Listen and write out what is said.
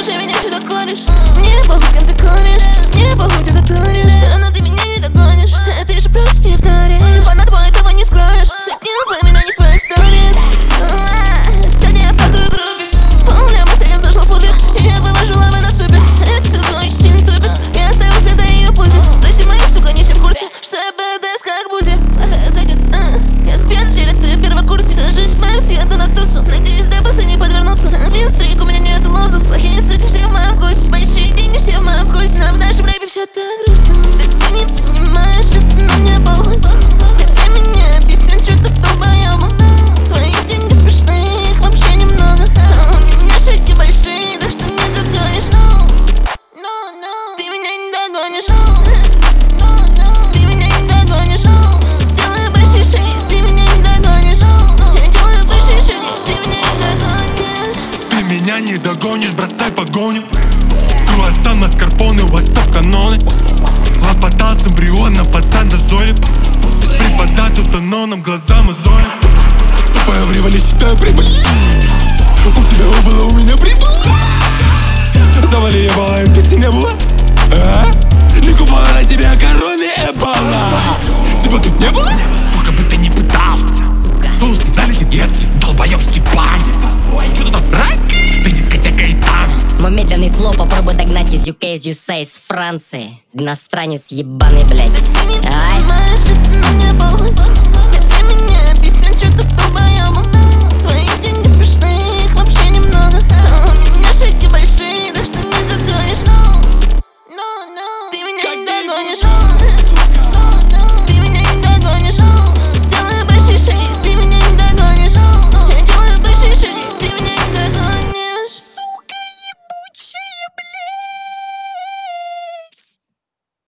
уже меня сюда коришь. Мне похуй, с кем ты коришь. Мне похуй, ты тутуришь. Все равно ты меня не догонишь. Ты же просто повторишь. Фанат твой, этого не скроешь. С одним упоминаний в твоих сторис. Сегодня я факую группис. Полная масса, я зашла в футбик. Я вывожу лавы на цупит. Эта сука очень сильно тупит. Я оставил следа ее пузи. Спроси мои, сука, не все в курсе, что я БДС как бузи. Плохая задница, я спец, делит ты первокурсник. Сажусь в Мерс, еду на тусу. Надеюсь, до баса не подвернуться. Винстрик, у меня нету лозов. Плохие суки, все в моем вкусе. Большие деньги, все в моем вкусе. Но в нашем рэпе все так грустно. Ты не понимаешь, это на мне похуй. Хотя меня объяснят, что ты долбоёбом. Твои деньги смешные, их вообще немного. А у меня шаги большие, так что не догонишь. Ты меня не догонишь. Ты меня не догонишь. Делаю большие шаги, ты меня не догонишь. Я делаю большие шаги, ты меня не догонишь. Ты меня не догонишь, бросай погоню. Круассан, маскарпоне, вассап, каноны. Лопота с эмбрионом, пацан дозолив. Препода тут аноном, глаза мозолят. Тупая в револе, считаю прибыль. У тебя убыло, у меня прибыль. Завали ебала, и песни не было. Не купала на тебя короны эбола. Типа тут не было? Сколько бы ты ни пытался, соус не залетит, если долбоёбский панс. Что тут рак? Ты дискотека и танц. Мой медленный флоу попробуй догнать из UK, из USA, из Франции. Иностранец ебаный, блядь. Ты не понимаешь, это на мне похуй.